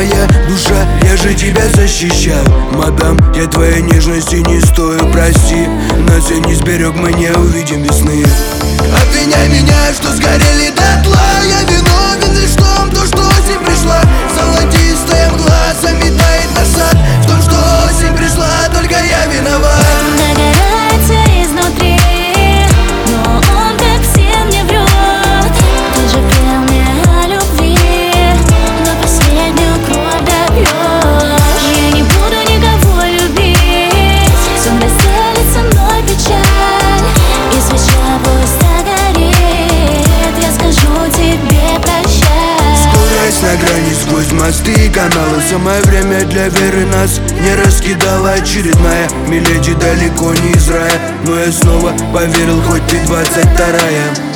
моя душа, я же тебя защищал. Мадам, я твоей нежности не стою, прости. Нас я не сберег, мы не увидим весны. Обвиняй меня, что сгорели дотла. Я виновен лишь в том, то, что осень пришла. Золотистая мгла заметает наш сад. В том, что осень пришла, только я виноват. Нагорается изнутри, но он как всем не врет. Ты же пел мне о любви, но последнюю кровь допьешь. Я не буду никого любить, сон расстелит со мной печаль. И свеча пусть горит, я скажу тебе прощай. Скорость на грани сквозь мосты и каналы. Самое время для веры, нас не раскидала очередная миледи далеко не из рая. Но я снова поверил, хоть ты 22-я.